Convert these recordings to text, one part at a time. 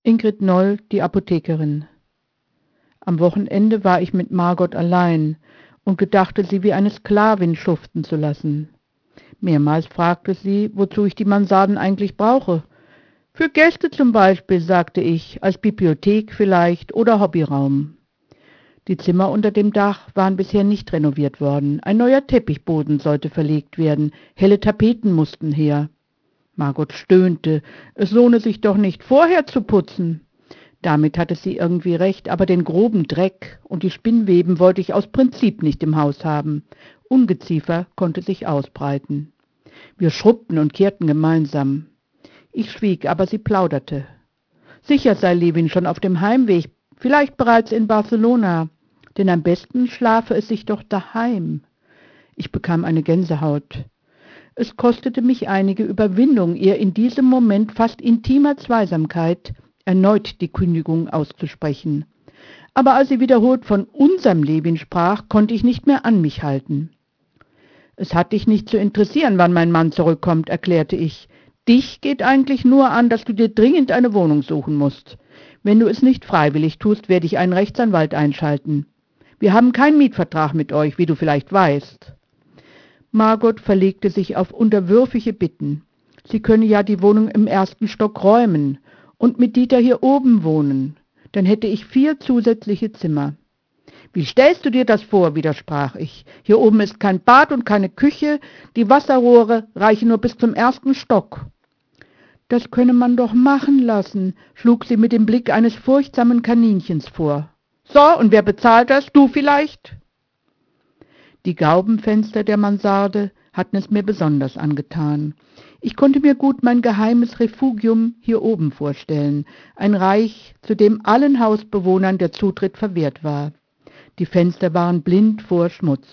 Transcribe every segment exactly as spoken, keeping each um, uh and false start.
Ingrid Noll, die Apothekerin. Am Wochenende war ich mit Margot allein und gedachte, sie wie eine Sklavin schuften zu lassen. Mehrmals fragte sie, wozu ich die Mansarden eigentlich brauche. Für Gäste zum Beispiel, sagte ich, als Bibliothek vielleicht oder Hobbyraum. Die Zimmer unter dem Dach waren bisher nicht renoviert worden. Ein neuer Teppichboden sollte verlegt werden, helle Tapeten mussten her. Margot stöhnte, es lohne sich doch nicht, vorher zu putzen. Damit hatte sie irgendwie recht, aber den groben Dreck und die Spinnweben wollte ich aus Prinzip nicht im Haus haben. Ungeziefer konnte sich ausbreiten. Wir schrubbten und kehrten gemeinsam. Ich schwieg, aber sie plauderte. Sicher sei Levin schon auf dem Heimweg, vielleicht bereits in Barcelona, denn am besten schlafe es sich doch daheim. Ich bekam eine Gänsehaut. Es kostete mich einige Überwindung, ihr in diesem Moment fast intimer Zweisamkeit erneut die Kündigung auszusprechen. Aber als sie wiederholt von unserem Levin sprach, konnte ich nicht mehr an mich halten. Es hat dich nicht zu interessieren, wann mein Mann zurückkommt, erklärte ich. Dich geht eigentlich nur an, dass du dir dringend eine Wohnung suchen musst. Wenn du es nicht freiwillig tust, werde ich einen Rechtsanwalt einschalten. Wir haben keinen Mietvertrag mit euch, wie du vielleicht weißt. Margot verlegte sich auf unterwürfige Bitten. Sie könne ja die Wohnung im ersten Stock räumen und mit Dieter hier oben wohnen. Dann hätte ich vier zusätzliche Zimmer. Wie stellst du dir das vor, widersprach ich. Hier oben ist kein Bad und keine Küche, die Wasserrohre reichen nur bis zum ersten Stock. Das könne man doch machen lassen, schlug sie mit dem Blick eines furchtsamen Kaninchens vor. So, und wer bezahlt das? Du vielleicht? Die Gaubenfenster der Mansarde hatten es mir besonders angetan. Ich konnte mir gut mein geheimes Refugium hier oben vorstellen, ein Reich, zu dem allen Hausbewohnern der Zutritt verwehrt war. Die Fenster waren blind vor Schmutz.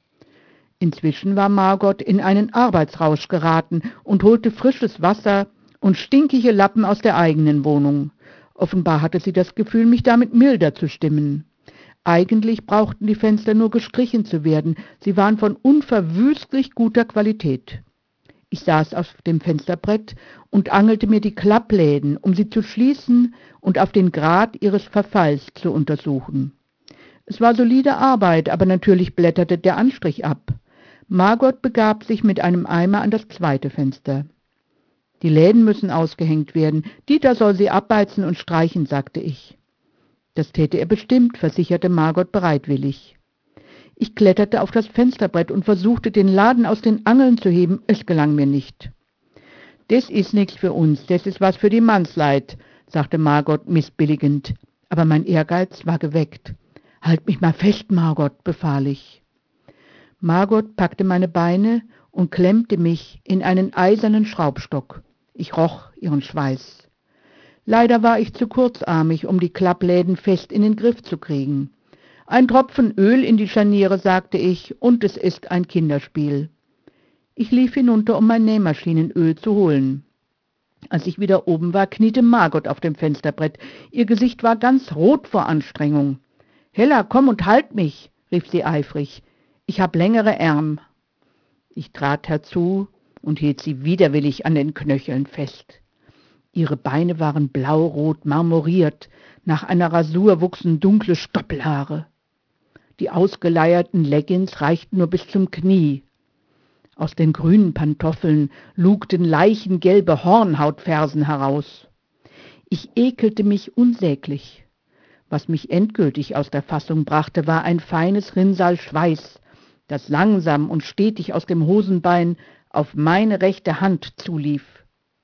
Inzwischen war Margot in einen Arbeitsrausch geraten und holte frisches Wasser und stinkige Lappen aus der eigenen Wohnung. Offenbar hatte sie das Gefühl, mich damit milder zu stimmen. Eigentlich brauchten die Fenster nur gestrichen zu werden, sie waren von unverwüstlich guter Qualität. Ich saß auf dem Fensterbrett und angelte mir die Klappläden, um sie zu schließen und auf den Grad ihres Verfalls zu untersuchen. Es war solide Arbeit, aber natürlich blätterte der Anstrich ab. Margot begab sich mit einem Eimer an das zweite Fenster. Die Läden müssen ausgehängt werden, Dieter soll sie abbeizen und streichen, sagte ich. Das täte er bestimmt, versicherte Margot bereitwillig. Ich kletterte auf das Fensterbrett und versuchte, den Laden aus den Angeln zu heben. Es gelang mir nicht. »Das ist nichts für uns, das ist was für die Mannsleit«, sagte Margot missbilligend. Aber mein Ehrgeiz war geweckt. »Halt mich mal fest, Margot«, befahl ich. Margot packte meine Beine und klemmte mich in einen eisernen Schraubstock. Ich roch ihren Schweiß. Leider war ich zu kurzarmig, um die Klappläden fest in den Griff zu kriegen. Ein Tropfen Öl in die Scharniere, sagte ich, und es ist ein Kinderspiel. Ich lief hinunter, um mein Nähmaschinenöl zu holen. Als ich wieder oben war, kniete Margot auf dem Fensterbrett. Ihr Gesicht war ganz rot vor Anstrengung. »Hella, komm und halt mich«, rief sie eifrig. »Ich hab längere Ärm.« Ich trat herzu und hielt sie widerwillig an den Knöcheln fest. Ihre Beine waren blaurot marmoriert, nach einer Rasur wuchsen dunkle Stoppelhaare. Die ausgeleierten Leggings reichten nur bis zum Knie. Aus den grünen Pantoffeln lugten leichengelbe Hornhautfersen heraus. Ich ekelte mich unsäglich. Was mich endgültig aus der Fassung brachte, war ein feines Rinnsal Schweiß, das langsam und stetig aus dem Hosenbein auf meine rechte Hand zulief.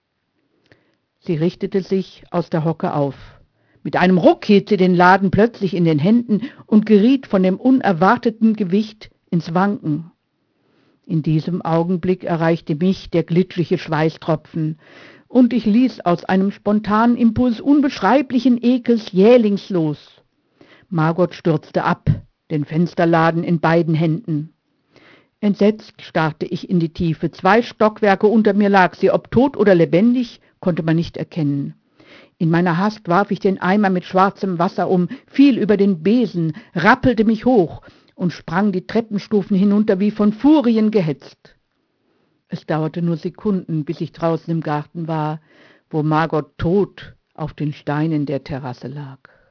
Sie richtete sich aus der Hocke auf. Mit einem Ruck hielt sie den Laden plötzlich in den Händen und geriet von dem unerwarteten Gewicht ins Wanken. In diesem Augenblick erreichte mich der glitschige Schweißtropfen, und ich ließ aus einem spontanen Impuls unbeschreiblichen Ekels jählings los. Margot stürzte ab, den Fensterladen in beiden Händen. Entsetzt starrte ich in die Tiefe. Zwei Stockwerke unter mir lag sie, ob tot oder lebendig, konnte man nicht erkennen. In meiner Hast warf ich den Eimer mit schwarzem Wasser um, fiel über den Besen, rappelte mich hoch und sprang die Treppenstufen hinunter wie von Furien gehetzt. Es dauerte nur Sekunden, bis ich draußen im Garten war, wo Margot tot auf den Steinen der Terrasse lag.